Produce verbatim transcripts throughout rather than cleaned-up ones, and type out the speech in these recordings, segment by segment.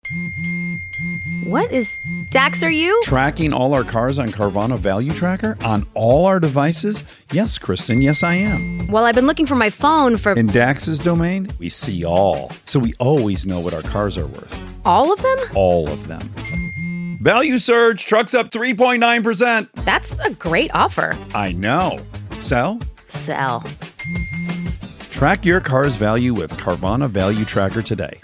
What is... Dax, are you? Tracking all our cars on Carvana Value Tracker on all our devices? Yes, Kristen, yes, I am. Well, I've been looking for my phone for... In Dax's domain, we see all. So we always know what our cars are worth. All of them? All of them. Value surge, trucks up three point nine percent. That's a great offer. I know. Sell? Sell. Track your car's value with Carvana Value Tracker today.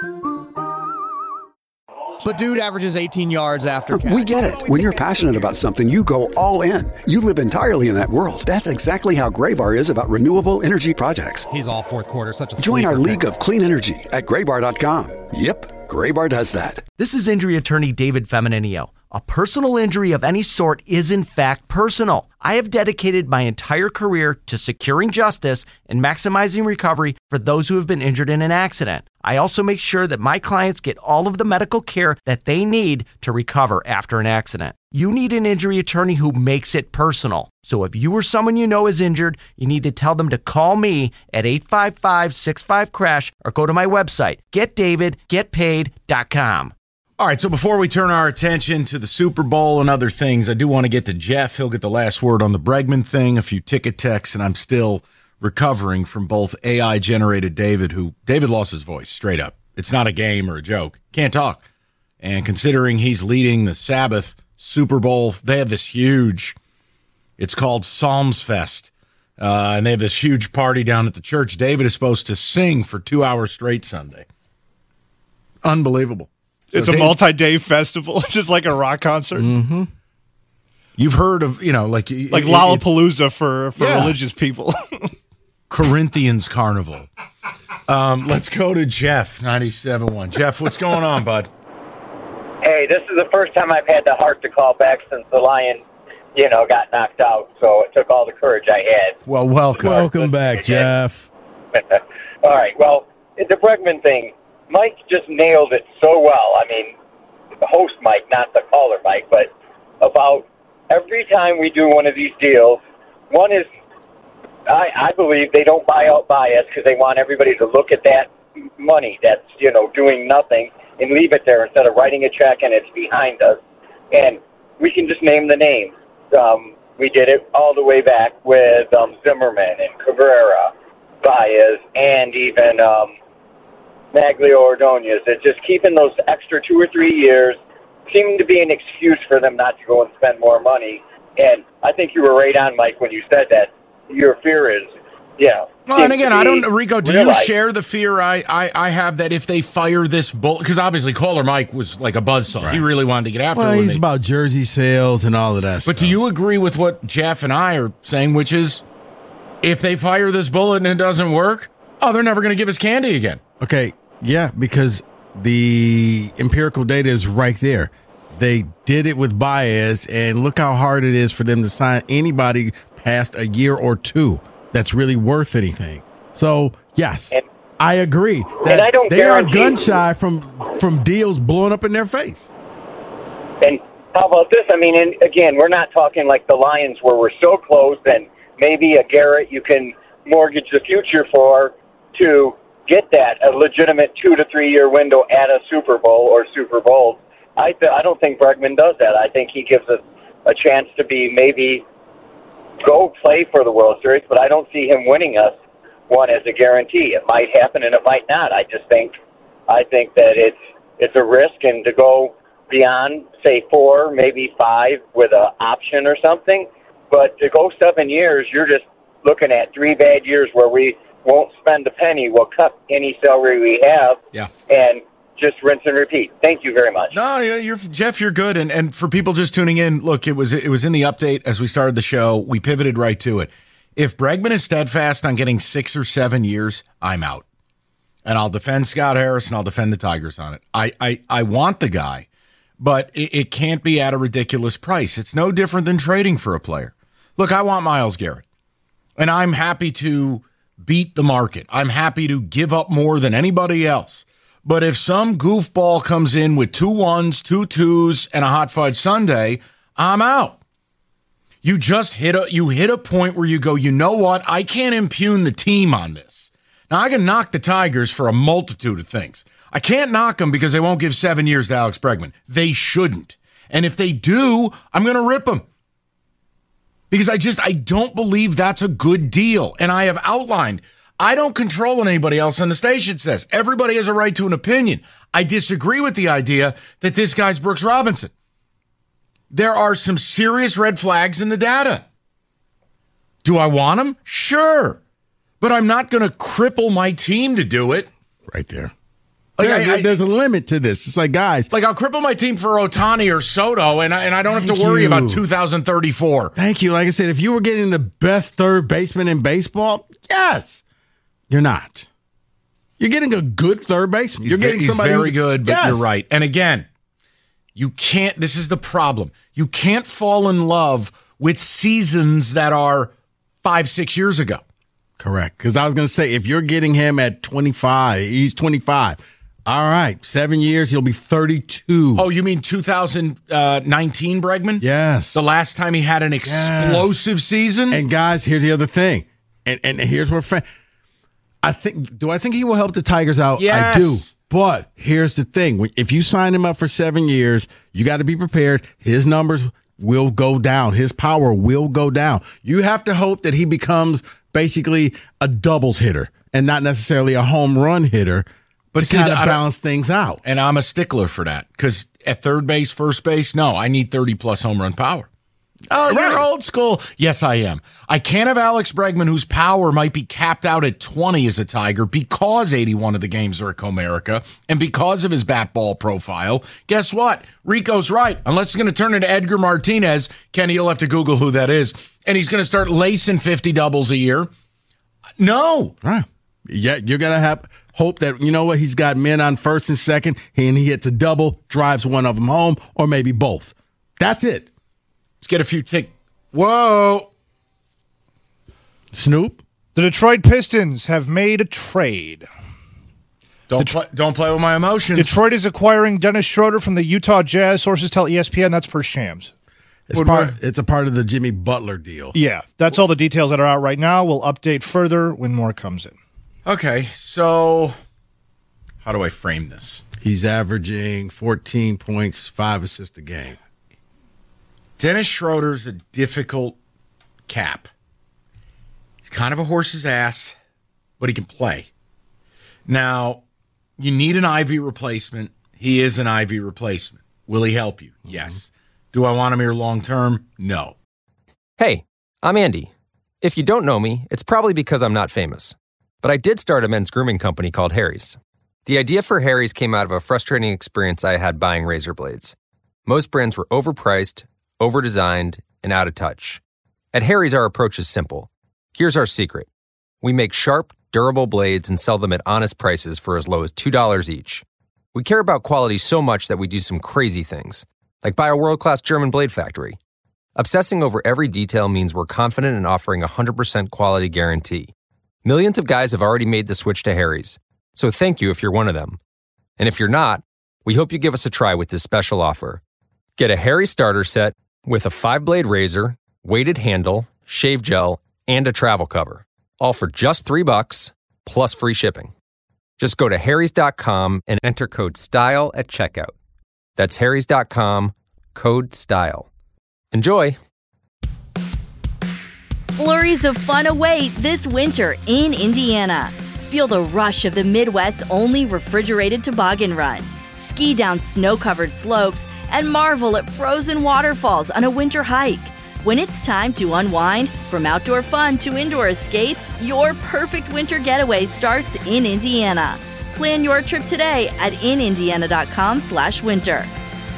But dude averages eighteen yards after catch. We get it. When you're passionate about something, you go all in. You live entirely in that world. That's exactly how Graybar is about renewable energy projects. He's all fourth quarter, such a Join our sleeper league pick. of clean energy at graybar dot com. Yep, Graybar does that. This is injury attorney David Femininio. A personal injury of any sort is in fact personal. I have dedicated my entire career to securing justice and maximizing recovery for those who have been injured in an accident. I also make sure that my clients get all of the medical care that they need to recover after an accident. You need an injury attorney who makes it personal. So if you or someone you know is injured, you need to tell them to call me at eight five five, six five, crash or go to my website, get david get paid dot com. All right, so before we turn our attention to the Super Bowl and other things, I do want to get to Jeff. He'll get the last word on the Bregman thing, a few ticket texts, and I'm still recovering from both A I-generated David, who David lost his voice, straight up. It's not a game or a joke. Can't talk. And considering he's leading the Sabbath Super Bowl, they have this huge, it's called Psalms Fest, uh, and they have this huge party down at the church. David is supposed to sing for two hours straight Sunday. Unbelievable. So it's a David, multi-day festival, just like a rock concert. Mm-hmm. You've heard of, you know, like... Like it, Lollapalooza for, for yeah. religious people. Corinthians Carnival. Um, let's go to Jeff, ninety-seven point one. Jeff, what's going on, bud? Hey, this is the first time I've had the heart to call back since the Lion, you know, got knocked out. So it took all the courage I had. Well, welcome. Welcome back, Jeff. All right. Well, the Bregman thing, Mike just nailed it so well. I mean, the host Mike, not the caller Mike, but about every time we do one of these deals, one is, I, I believe they don't buy out bias because they want everybody to look at that money that's, you know, doing nothing and leave it there instead of writing a check and it's behind us. And we can just name the names. Um, we did it all the way back with um, Zimmerman and Cabrera, Baez, and even um, Maglio Ordonez. It's just keeping those extra two or three years seemed to be an excuse for them not to go and spend more money. And I think you were right on, Mike, when you said that. Your fear is, yeah. Well, and again, I don't, Rico, do realized. you share the fear I, I, I have that if they fire this bull, because obviously Caller Mike was like a buzzsaw. Right. He really wanted to get after well, it. He's they, about jersey sales and all of that But stuff. do you agree with what Jeff and I are saying, which is if they fire this bullet and it doesn't work, oh, they're never going to give us candy again. Okay, yeah, because the empirical data is right there. They did it with Baez, and look how hard it is for them to sign anybody past a year or two that's really worth anything. So, yes, and, I agree that and I don't they are guarantee- gun shy from, from deals blowing up in their face. And how about this? I mean, and again, we're not talking like the Lions where we're so close and maybe a Garrett you can mortgage the future for to get that, a legitimate two to three year window at a Super Bowl or Super Bowls. I th- I don't think Bregman does that. I think he gives us a chance to be maybe go play for the World Series, but I don't see him winning us one as a guarantee. It might happen and it might not. I just think I think that it's it's a risk, and to go beyond, say, four, maybe five with an option or something, but to go seven years, you're just looking at three bad years where we won't spend a penny. We'll cut any salary we have. Yeah. And just rinse and repeat. Thank you very much. No, you're Jeff. You're good. And and for people just tuning in, look, it was it was in the update as we started the show. We pivoted right to it. If Bregman is steadfast on getting six or seven years, I'm out, and I'll defend Scott Harris and I'll defend the Tigers on it. I I, I want the guy, but it, it can't be at a ridiculous price. It's no different than trading for a player. Look, I want Myles Garrett, and I'm happy to beat the market. I'm happy to give up more than anybody else. But if some goofball comes in with two ones, two twos, and a hot fudge sundae, I'm out. You just hit a you hit a point where you go, you know what? I can't impugn the team on this. Now, I can knock the Tigers for a multitude of things. I can't knock them because they won't give seven years to Alex Bregman. They shouldn't. And if they do, I'm going to rip them. Because I just, I don't believe that's a good deal. And I have outlined, I don't control what anybody else on the station says. Everybody has a right to an opinion. I disagree with the idea that this guy's Brooks Robinson. There are some serious red flags in the data. Do I want him? Sure. But I'm not going to cripple my team to do it. Right there. Like yeah, I, I, there's a limit to this. It's like, guys. Like, I'll cripple my team for Ohtani or Soto, and I, and I don't have to Thank worry you. about two thousand thirty-four. Thank you. Like I said, if you were getting the best third baseman in baseball, yes. You're not. You're getting a good third baseman. He's You're getting he's somebody very who, good, but yes. you're right. And again, you can't, this is the problem. You can't fall in love with seasons that are five, six years ago. Correct. Because I was going to say, if you're getting him at twenty-five, he's twenty-five. All right. Seven years, he'll be thirty-two. Oh, you mean two thousand nineteen Bregman? Yes. The last time he had an explosive yes. season? And guys, here's the other thing. And and here's where fa- I think, do I think he will help the Tigers out? Yes. I do. But here's the thing. If you sign him up for seven years, you got to be prepared. His numbers will go down. His power will go down. You have to hope that he becomes basically a doubles hitter and not necessarily a home run hitter. But to kind of balance things out. And I'm a stickler for that because at third base, first base, no, I need thirty plus home run power. Oh, right. You're old school. Yes, I am. I can't have Alex Bregman, whose power might be capped out at twenty as a Tiger because eighty-one of the games are at Comerica and because of his bat ball profile. Guess what? Rico's right. Unless it's going to turn into Edgar Martinez, Kenny, you'll have to Google who that is, and he's going to start lacing fifty doubles a year. No. Right. Yeah, you're going to have hope that, you know what, he's got men on first and second, and he hits a double, drives one of them home, or maybe both. That's it. Let's get a few tick. Whoa. Snoop? The Detroit Pistons have made a trade. Don't, play, don't play with my emotions. Detroit is acquiring Dennis Schroeder from the Utah Jazz. Sources tell E S P N that's per Shams. It's, part, it's a part of the Jimmy Butler deal. Yeah, that's all the details that are out right now. We'll update further when more comes in. Okay, so how do I frame this? He's averaging fourteen points, five assists a game. Dennis Schroeder's a difficult cap. He's kind of a horse's ass, but he can play. Now, you need an Ivy replacement. He is an Ivy replacement. Will he help you? Mm-hmm. Yes. Do I want him here long term? No. Hey, I'm Andy. If you don't know me, it's probably because I'm not famous. But I did start a men's grooming company called Harry's. The idea for Harry's came out of a frustrating experience I had buying razor blades. Most brands were overpriced, overdesigned, and out of touch. At Harry's, our approach is simple. Here's our secret. We make sharp, durable blades and sell them at honest prices for as low as two dollars each. We care about quality so much that we do some crazy things, like buy a world-class German blade factory. Obsessing over every detail means we're confident in offering a one hundred percent quality guarantee. Millions of guys have already made the switch to Harry's, so thank you if you're one of them. And if you're not, we hope you give us a try with this special offer. Get a Harry's starter set with a five-blade razor, weighted handle, shave gel, and a travel cover, all for just three bucks plus free shipping. Just go to harrys dot com and enter code STYLE at checkout. That's harrys dot com, code STYLE. Enjoy! Flurries of fun await this winter in Indiana. Feel the rush of the Midwest's only refrigerated toboggan run. Ski down snow-covered slopes and marvel at frozen waterfalls on a winter hike. When it's time to unwind, from outdoor fun to indoor escapes, your perfect winter getaway starts in Indiana. Plan your trip today at in indiana dot com slash winter.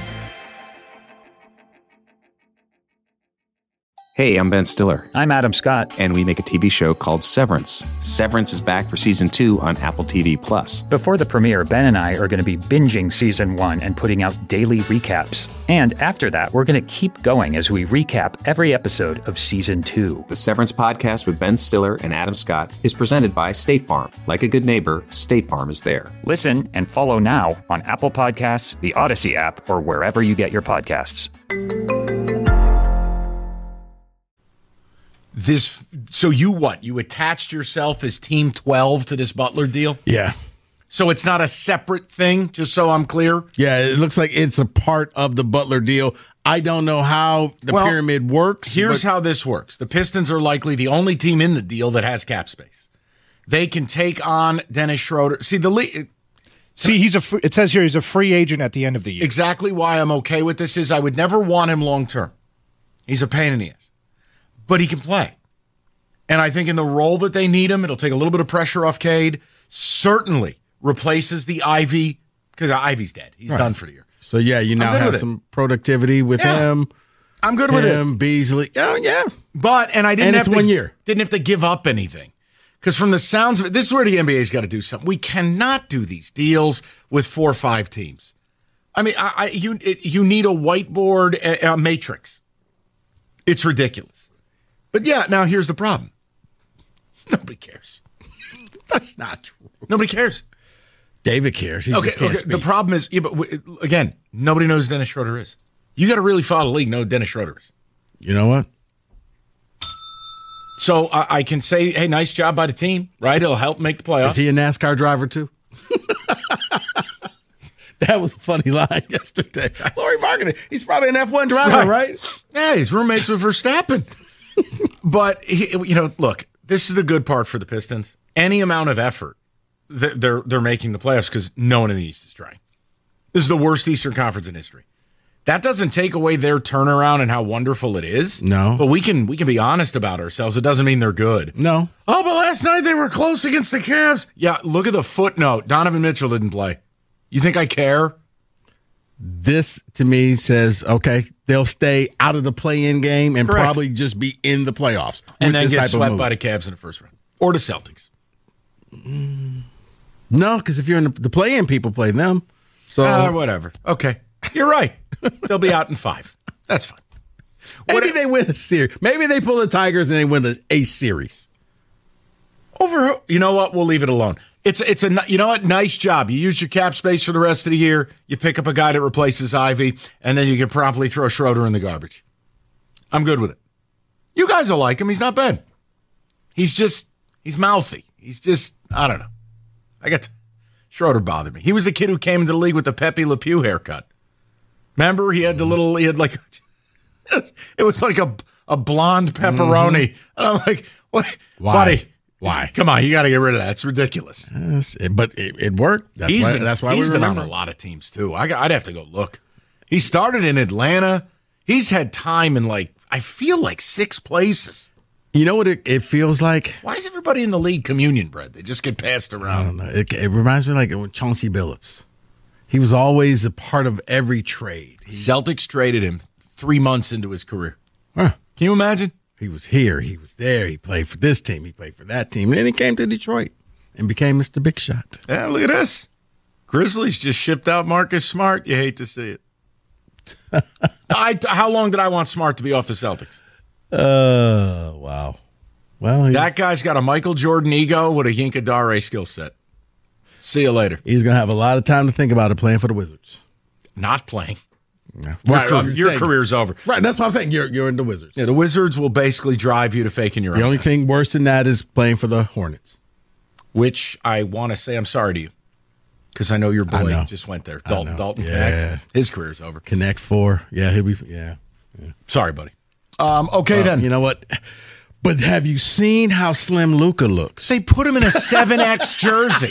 Hey, I'm Ben Stiller. I'm Adam Scott. And we make a T V show called Severance. Severance is back for season two on Apple T V Plus. Before the premiere, Ben and I are going to be binging season one and putting out daily recaps. And after that, we're going to keep going as we recap every episode of season two. The Severance podcast with Ben Stiller and Adam Scott is presented by State Farm. Like a good neighbor, State Farm is there. Listen and follow now on Apple Podcasts, the Odyssey app, or wherever you get your podcasts. This, so you what? You attached yourself as Team twelve to this Butler deal? Yeah. So it's not a separate thing, just so I'm clear? Yeah, it looks like it's a part of the Butler deal. I don't know how the Well, pyramid works. Here's but- how this works. The Pistons are likely the only team in the deal that has cap space. They can take on Dennis Schroeder. See, the league. See, he's a. Free, it says here he's a free agent at the end of the year. Exactly why I'm okay with this is I would never want him long term. He's a pain in the ass. But he can play. And I think in the role that they need him, it'll take a little bit of pressure off Cade. Certainly replaces the Ivy, because Ivy's dead. He's Right. done for the year. So, yeah, you now good have with it. some productivity with Yeah. him. I'm good with it. Him, Beasley. Oh, yeah. But, and I didn't And have it's to, one year. Didn't have to give up anything. Because from the sounds of it, this is where the N B A's got to do something. We cannot do these deals with four or five teams. I mean, I, I you it, you need a whiteboard, a, a matrix. It's ridiculous. But yeah, now here's the problem. Nobody cares. That's not true. Nobody cares. David cares. He okay, just can't okay. speak. The problem is, yeah, but w- again, nobody knows who Dennis Schroeder is. You got to really follow the league, know who Dennis Schroeder is. You know what? So I, I can say, hey, nice job by the team, right? It'll help make the playoffs. Is he a NASCAR driver, too? That was a funny line yesterday. Laurie Marketing. He's probably an F one driver, right? Right. Yeah, he's roommates with Verstappen. But, he, you know, look, this is the good part for the Pistons. Any amount of effort, th- they're they're making the playoffs because no one in the East is trying. This is the worst Eastern Conference in history. That doesn't take away their turnaround and how wonderful it is. No. But we can we can be honest about ourselves. It doesn't mean they're good. No. Oh, but last night they were close against the Cavs. Yeah, look at the footnote. Donovan Mitchell didn't play. You think I care? This, to me, says, okay, they'll stay out of the play-in game and Correct. probably just be in the playoffs. And with then this get type of swept move. by the Cavs in the first round. Or the Celtics. No, because if you're in the, the play-in, people play them. So Uh, whatever. Okay. You're right. They'll be out in five. That's fine. maybe they win a series. Maybe they pull the Tigers and they win a, a series. Over, you know what? We'll leave it alone. It's it's a you know what? Nice job. You use your cap space for the rest of the year. You pick up a guy that replaces Ivy, and then you can promptly throw Schroeder in the garbage. I'm good with it. You guys will like him. He's not bad. He's just he's mouthy. He's just I don't know. I got to, Schroeder bothered me. He was the kid who came into the league with the Pepe Le Pew haircut. Remember, he had the little he had like it was like a a blonde pepperoni, Mm-hmm. and I'm like, what, Why? buddy? Why? Come on, you got to get rid of that. It's ridiculous. Yes, it- but it, it worked. That's He's why, been, that's why he's we been on remember. a lot of teams too. I got, I'd have to go look. He started in Atlanta. He's had time in like I feel like six places. You know what it, it feels like? Why is everybody in the league communion bread? They just get passed I around. don't know. It, it reminds me like when Chauncey Billups. He was always a part of every trade. He, Celtics traded him three months into his career. Huh. Can you imagine? He was here. He was there. He played for this team. He played for that team. And then he came to Detroit and became Mister Big Shot. Yeah, look at this. Grizzlies just shipped out Marcus Smart. You hate to see it. I, how long did I want Smart to be off the Celtics? Oh, uh, wow. Well, he's, That guy's got a Michael Jordan ego with a Yinka Dare skill set. See you later. he's going to have a lot of time to think about it playing for the Wizards. Not playing. Yeah. Your, Right, career- I'm just your saying. career's over. Right, that's what I'm saying. You're, you're in the Wizards. Yeah, the Wizards will basically drive you to faking your The own only death, thing worse than that is playing for the Hornets. which I want to say I'm sorry to you because I know your I boy know. just went there. I Dalton, know. Dalton Yeah. Connect. His career's over. Connect four. Yeah, he'll be. Yeah. Sorry, buddy. Um, okay, Well, then. You know what? But have you seen how slim Luka looks? They put him in a seven X jersey.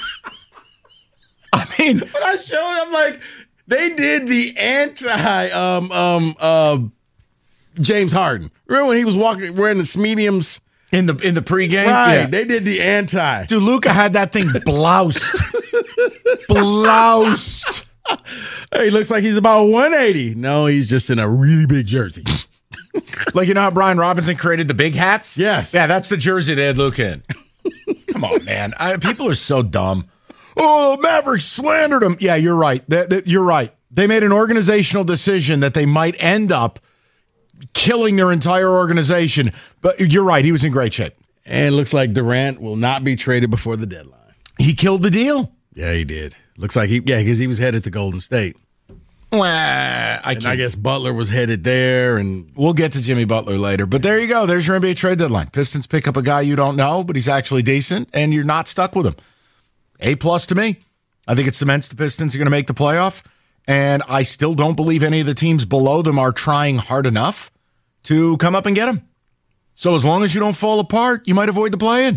I mean, When I showed, I'm like, they did the anti um um uh, James Harden. Remember when he was walking wearing the mediums in the in the pregame? Right. Yeah. They did the anti. Dude, Luka had that thing bloused. bloused. He looks like he's about one eighty. No, he's just in a really big jersey. Like, you know how Brian Robinson created the big hats? Yes. Yeah, that's the jersey they had Luka in. Come on, man. I, people are so dumb. Oh, Mavericks slandered him. Yeah, you're right. That, that, you're right. They made an organizational decision that they might end up killing their entire organization. But you're right. He was in great shape. And it looks like Durant will not be traded before the deadline. He killed the deal. Yeah, he did. Looks like he, yeah, because he was headed to Golden State. I, and I guess Butler was headed there, and we'll get to Jimmy Butler later. But there you go. There's your N B A trade deadline. Pistons pick up a guy you don't know, but he's actually decent, and you're not stuck with him. A plus to me. I think it cements the Pistons are going to make the playoff, and I still don't believe any of the teams below them are trying hard enough to come up and get him. So as long as you don't fall apart, you might avoid the play-in.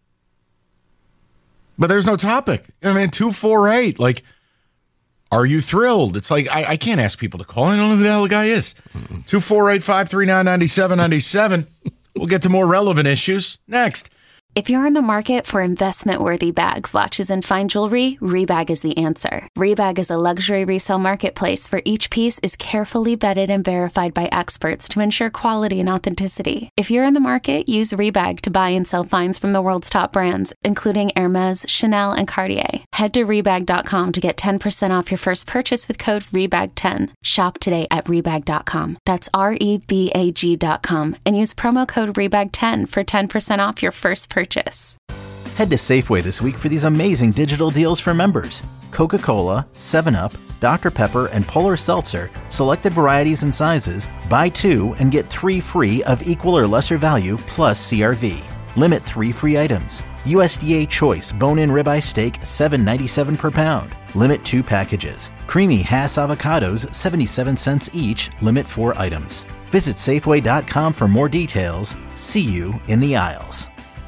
But there's no topic. I mean, two four eight, like, are you thrilled? It's like, I, I can't ask people to call. I don't know who the hell the guy is. two four eight, five three nine, nine seven nine seven. We'll get to more relevant issues next. If you're in the market for investment-worthy bags, watches, and fine jewelry, Rebag is the answer. Rebag is a luxury resale marketplace where each piece is carefully vetted and verified by experts to ensure quality and authenticity. If you're in the market, use Rebag to buy and sell finds from the world's top brands, including Hermes, Chanel, and Cartier. Head to Rebag dot com to get ten percent off your first purchase with code Rebag ten. Shop today at Rebag dot com. That's R E B A G dot com and use promo code Rebag ten for ten percent off your first purchase. Purchase. Head to Safeway this week for these amazing digital deals for members. Coca-Cola, seven up, Doctor Pepper, and Polar Seltzer, selected varieties and sizes, buy two and get three free of equal or lesser value plus C R V. Limit three free items. U S D A Choice bone-in ribeye steak, seven ninety-seven per pound. Limit two packages. Creamy Hass avocados, seventy-seven cents each. Limit four items. Visit Safeway dot com for more details. See you in the aisles.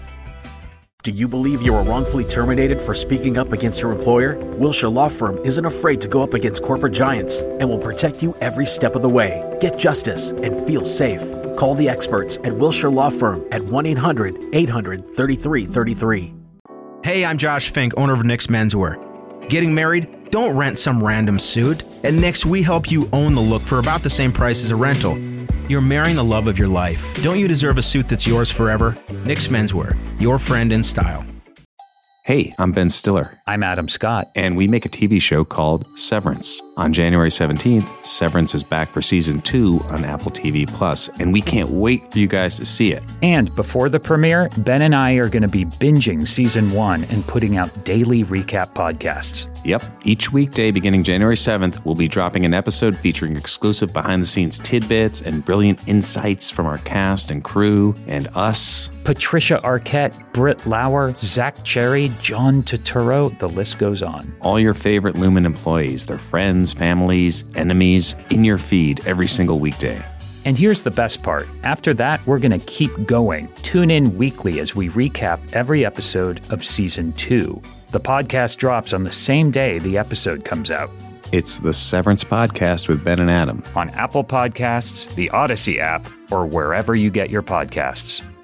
Do you believe you were wrongfully terminated for speaking up against your employer? Wilshire Law Firm isn't afraid to go up against corporate giants and will protect you every step of the way. Get justice and feel safe. Call the experts at Wilshire Law Firm at one eight hundred eight hundred thirty-three thirty-three. Hey, I'm Josh Fink, owner of Nick's Menswear. Getting married? Don't rent some random suit. At Nick's, we help you own the look for about the same price as a rental. You're marrying the love of your life. Don't you deserve a suit that's yours forever? Nick's Menswear, your friend in style. Hey, I'm Ben Stiller. I'm Adam Scott. And we make a T V show called Severance. On January seventeenth, Severance is back for season two on Apple T V Plus, and we can't wait for you guys to see it. And before the premiere, Ben and I are going to be binging season one and putting out daily recap podcasts. Yep. Each weekday beginning January seventh, we'll be dropping an episode featuring exclusive behind-the-scenes tidbits and brilliant insights from our cast and crew and us. Patricia Arquette, Britt Lauer, Zach Cherry, John Turturro, the list goes on. All your favorite Lumen employees, their friends, families, enemies, in your feed every single weekday. And here's the best part. After that, we're going to keep going. Tune in weekly as we recap every episode of season two. The podcast drops on the same day the episode comes out. It's the Severance Podcast with Ben and Adam. On Apple Podcasts, the Odyssey app, or wherever you get your podcasts.